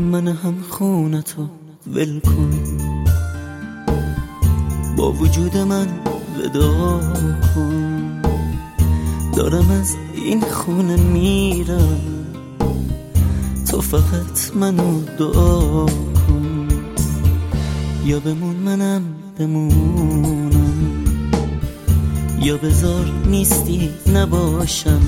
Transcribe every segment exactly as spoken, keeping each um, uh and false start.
من هم خونتو ول کن، با وجود من ودا کن. دارم از این خونه میرم، تو فقط منو دعا کن. یا بمون منم بمونم، یا بذار نیستی نباشم.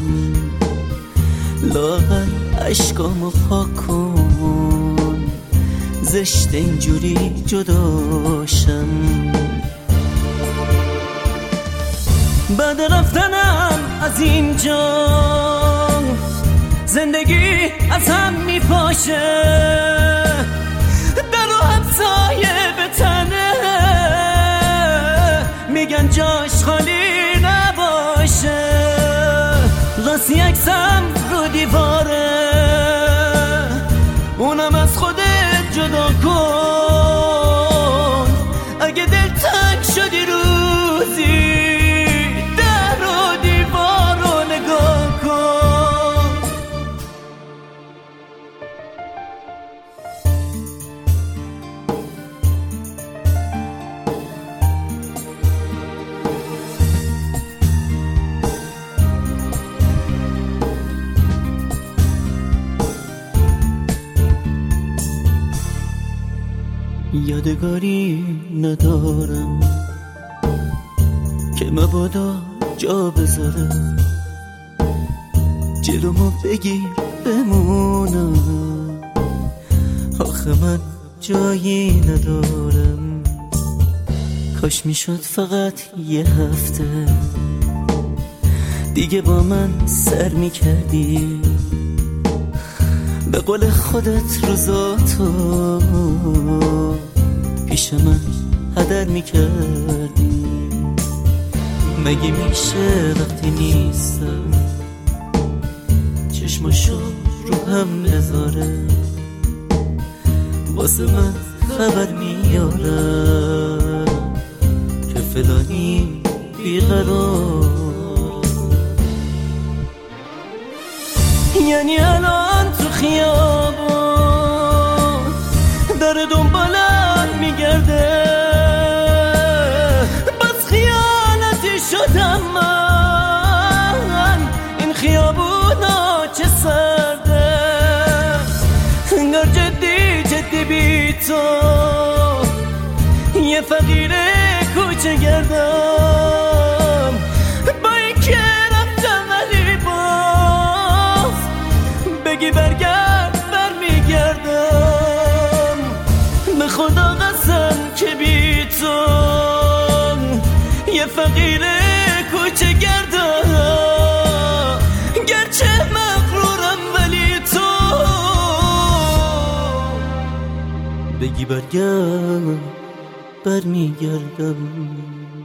لااقل عشقامو پاک کن، زشت اینجوری جداشم. بعد رفتنم از اینجا زندگی از هم میپاشه، در و همسایه به تنه میگن جاش خالی نباشه. راستی عکسم رو دیواره، اونم از خودت جدا کن. اگه دل تنگ شدی روزی، در و دیوار رو نگاه کن. یادگاری ندارم که مبادا جا بذارم. جلومو بگیر بمونم، آخه من جایی ندارم. کاش میشد فقط یه هفته دیگه با من سر میکردی، به قول خودت روزاتو پیش من هدر میکردی. مگه میشه وقتی نیستم چشماشو رو هم نذاره، واسه من خبر میاره که فلانی بیقرار. یعنی الان تو خیابون داره دنبالم میگرده، بس خیانتی شدم من. این خیابونا چه سرده، انگار جدی جدی بی تو یه فقیر کوچه گردم. با این که رفتم ولی باز بگی برگرد برمیگردم. به خدا قسم که بی تو یه فقیر کوچه گردم. گرچه مغرورم ولی تو بگی برگرد برمیگردم.